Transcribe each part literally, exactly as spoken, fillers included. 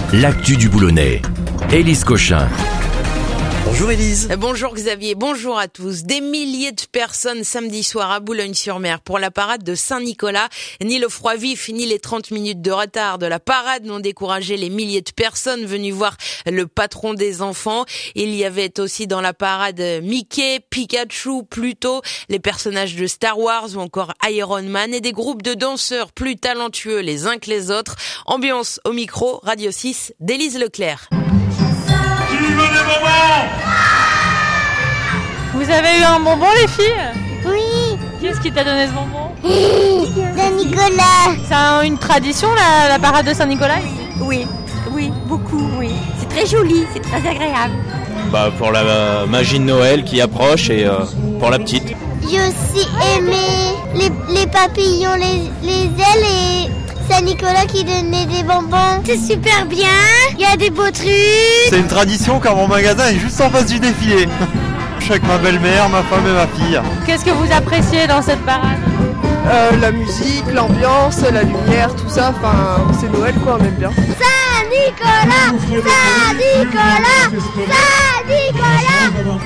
l'actu du Boulonnais. Élise Cochin. Bonjour Élise. Bonjour Xavier, bonjour à tous. Des milliers de personnes samedi soir à Boulogne-sur-Mer pour la parade de Saint-Nicolas. Ni le froid vif, ni les trente minutes de retard de la parade n'ont découragé les milliers de personnes venues voir le patron des enfants. Il y avait aussi dans la parade Mickey, Pikachu, Pluto, les personnages de Star Wars ou encore Iron Man et des groupes de danseurs plus talentueux les uns que les autres. Ambiance au micro, Radio six, d'Élise Leclerc. Qui veut des bonbons ? Vous avez eu un bonbon les filles ? Oui. Qui est-ce qui t'a donné ce bonbon ? Saint-Nicolas. C'est un- une tradition la, la parade de Saint-Nicolas ? Oui, oui, beaucoup, oui. C'est très joli, c'est très agréable. Bah pour la magie de Noël qui approche et euh, pour la petite. J'ai aussi aimé les, les papillons, les, les ailes et Saint-Nicolas qui donnait des bonbons. C'est super bien. Il y a des beaux trucs. C'est une tradition car mon magasin est juste en face du défilé. Je suis avec ma belle-mère, ma femme et ma fille. Qu'est-ce que vous appréciez dans cette parade ? Euh, la musique, l'ambiance, la lumière, tout ça, enfin c'est Noël quoi, on aime bien. Saint-Nicolas, Saint-Nicolas, Saint-Nicolas.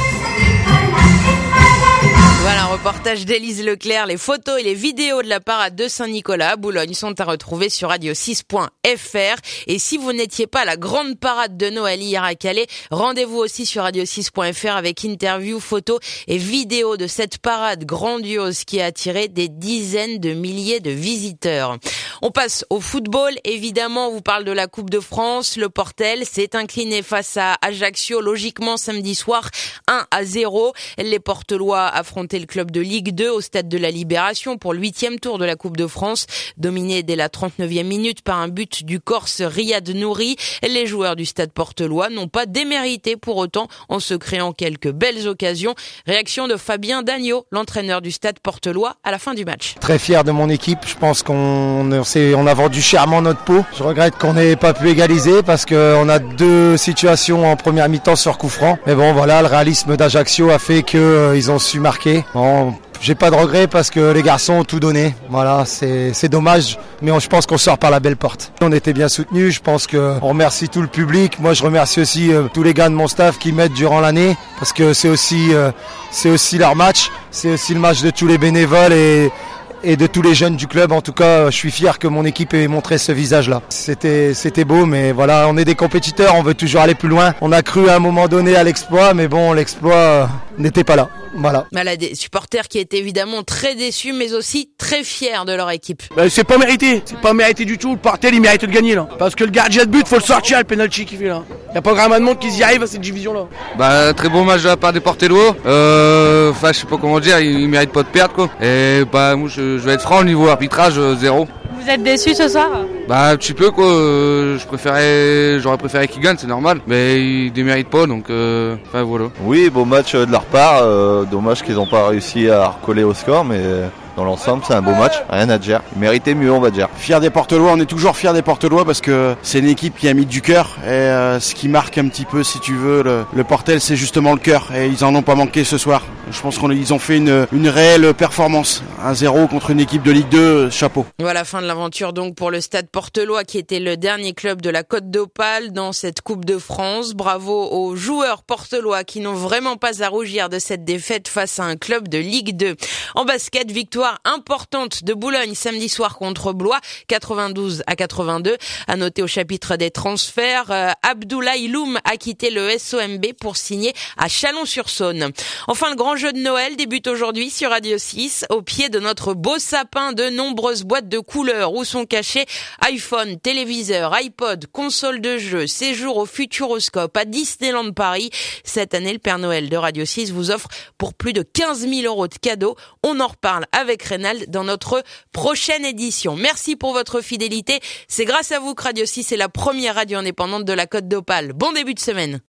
Voilà un reportage d'Élise Leclerc. Les photos et les vidéos de la parade de Saint-Nicolas à Boulogne sont à retrouver sur radio six point f r. Et si vous n'étiez pas à la grande parade de Noël hier à Calais, rendez-vous aussi sur radio six point f r avec interviews, photos et vidéos de cette parade grandiose qui a attiré des dizaines de milliers de visiteurs. On passe au football. Évidemment, on vous parle de la Coupe de France. Le Portel s'est incliné face à Ajaccio, logiquement samedi soir, un à zéro. Les Portelois affrontaient le club de Ligue deux au stade de la Libération pour le huitième tour de la Coupe de France, dominé dès la trente-neuvième minute par un but du Corse Riyad Nouri. Les joueurs du stade portelois n'ont pas démérité pour autant en se créant quelques belles occasions. Réaction de Fabien Dagneau, l'entraîneur du stade portelois à la fin du match. Très fier de mon équipe, je pense qu'on on s'est- on a vendu chèrement notre peau. Je regrette qu'on n'ait pas pu égaliser parce qu'on a deux situations en première mi-temps sur coup franc. Mais bon voilà, le réalisme d'Ajaccio a fait qu'ils euh, ont su marquer. Bon, j'ai pas de regrets parce que les garçons ont tout donné. Voilà, c'est, c'est dommage, mais on- je pense qu'on sort par la belle porte. On était bien soutenus, je pense qu'on remercie tout le public. Moi je remercie aussi euh, tous les gars de mon staff qui m'aident durant l'année parce que c'est aussi, euh, c'est aussi leur match, c'est aussi le match de tous les bénévoles et et de tous les jeunes du club. En tout cas, je suis fier que mon équipe ait montré ce visage-là. C'était, c'était beau, mais voilà, on est des compétiteurs, on veut toujours aller plus loin. On a cru à un moment donné à l'exploit, mais bon, l'exploit euh, n'était pas là. Voilà. Voilà des supporters qui étaient évidemment très déçus, mais aussi très fiers de leur équipe. Bah, c'est pas mérité, c'est pas mérité du tout. Le Portel il mérite de gagner là. Parce que le gardien de but, faut le sortir, le penalty qu'il fait là. Y a pas vraiment de monde qui y arrive à cette division là. Bah très bon match de la part des Portelois. Euh, enfin je sais pas comment dire, ils, ils méritent pas de perdre quoi. Et bah moi je, je vais être franc au niveau arbitrage euh, zéro. Vous êtes déçus ce soir ? Bah un petit peu quoi. euh, je préférais, j'aurais préféré qu'ils gagnent, c'est normal. Mais ils déméritent pas donc euh, enfin voilà. Oui, beau match de leur part. Euh, dommage qu'ils n'ont pas réussi à recoller au score, mais dans l'ensemble, c'est un beau match. Rien à dire. Ils méritaient mieux, on va dire. Fier des Portelois, on est toujours fier des Portelois parce que c'est une équipe qui a mis du cœur. Et euh, ce qui marque un petit peu, si tu veux, le, le Portel, c'est justement le cœur. Et ils en ont pas manqué ce soir. Je pense qu'ils ont fait une, une réelle performance. un zéro contre une équipe de Ligue deux, chapeau. Voilà, fin de l'aventure donc pour le Stade Portelois qui était le dernier club de la Côte d'Opale dans cette Coupe de France. Bravo aux joueurs portelois qui n'ont vraiment pas à rougir de cette défaite face à un club de Ligue deux. En basket, victoire importante de Boulogne samedi soir contre Blois, quatre-vingt-douze à quatre-vingt-deux. À noter au chapitre des transferts, euh, Abdoulaye Loum a quitté le S O M B pour signer à Chalon-sur-Saône. Enfin, le grand jeu de Noël débute aujourd'hui sur Radio six. Au pied de notre beau sapin, de nombreuses boîtes de couleurs où sont cachés iPhone, téléviseur, iPod, console de jeu, séjour au Futuroscope à Disneyland Paris. Cette année, le Père Noël de Radio six vous offre pour plus de quinze mille euros de cadeaux. On en reparle avec Reynald dans notre prochaine édition. Merci pour votre fidélité. C'est grâce à vous que Radio six est la première radio indépendante de la Côte d'Opale. Bon début de semaine.